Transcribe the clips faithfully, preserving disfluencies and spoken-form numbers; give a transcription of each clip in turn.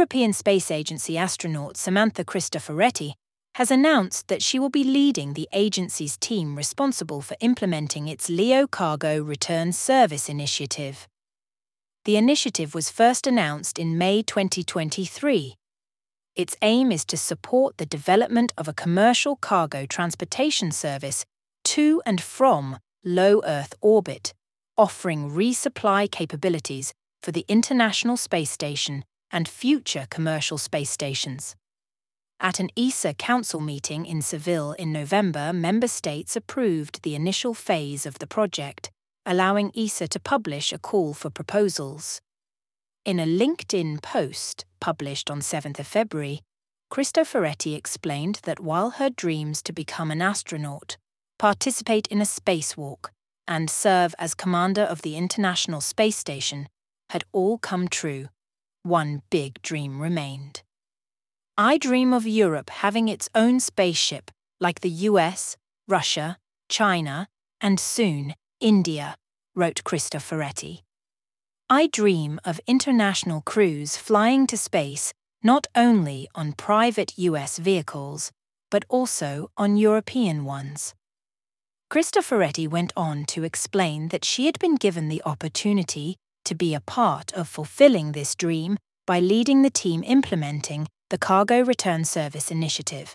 European Space Agency astronaut Samantha Cristoforetti has announced that she will be leading the agency's team responsible for implementing its LEO Cargo Return Service initiative. The initiative was first announced in May twenty twenty-three. Its aim is to support the development of a commercial cargo transportation service to and from low Earth orbit, offering resupply capabilities for the International Space Station and future commercial space stations. At an E S A Council meeting in Seville in November, member states approved the initial phase of the project, allowing E S A to publish a call for proposals. In a LinkedIn post published on seventh of February, Cristoforetti explained that while her dreams to become an astronaut, participate in a spacewalk, and serve as commander of the International Space Station had all come true, one big dream remained. "I dream of Europe having its own spaceship, like the U S, Russia, China, and soon India," wrote Cristoforetti. "I dream of international crews flying to space not only on private U S vehicles, but also on European ones." Cristoforetti went on to explain that she had been given the opportunity to be a part of fulfilling this dream by leading the team implementing the Cargo Return Service initiative.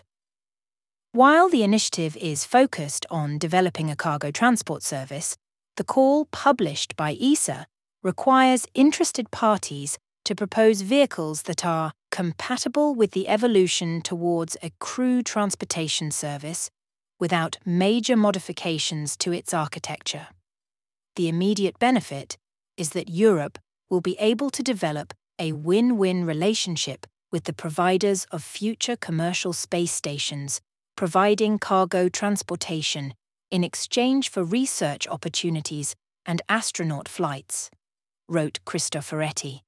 While the initiative is focused on developing a cargo transport service, the call published by E S A requires interested parties to propose vehicles that are compatible with the evolution towards a crew transportation service without major modifications to its architecture. The immediate benefit is that Europe will be able to develop a win-win relationship with the providers of future commercial space stations, providing cargo transportation in exchange for research opportunities and astronaut flights, wrote Cristoforetti.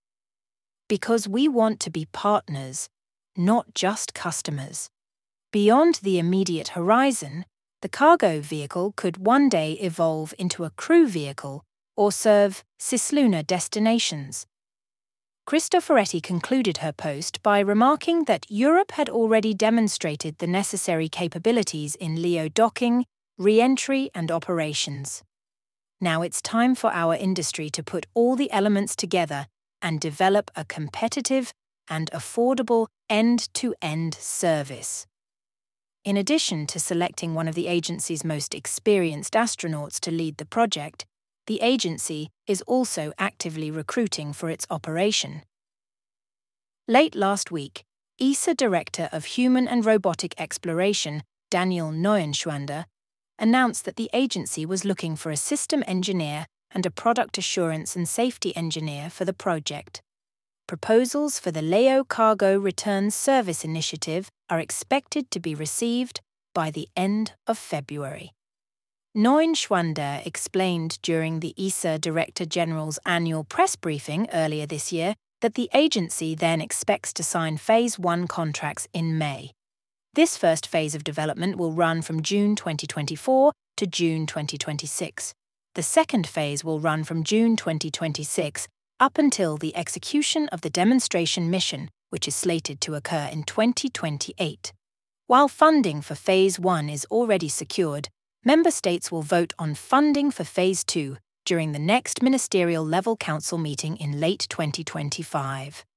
"Because we want to be partners, not just customers. Beyond the immediate horizon, the cargo vehicle could one day evolve into a crew vehicle or serve cislunar destinations." Cristoforetti concluded her post by remarking that Europe had already demonstrated the necessary capabilities in LEO docking, re-entry and operations. "Now it's time for our industry to put all the elements together and develop a competitive and affordable end-to-end service." In addition to selecting one of the agency's most experienced astronauts to lead the project, the agency is also actively recruiting for its operation. Late last week, E S A Director of Human and Robotic Exploration, Daniel Neuenschwander, announced that the agency was looking for a system engineer and a product assurance and safety engineer for the project. Proposals for the LEO Cargo Return Service initiative are expected to be received by the end of February. Neuenschwander explained during the E S A Director General's annual press briefing earlier this year that the agency then expects to sign Phase one contracts in May. This first phase of development will run from June twenty twenty-four to June twenty twenty-six. The second phase will run from June twenty twenty-six up until the execution of the demonstration mission, which is slated to occur in twenty twenty-eight. While funding for Phase one is already secured, member states will vote on funding for Phase two during the next Ministerial Level Council meeting in late twenty twenty-five.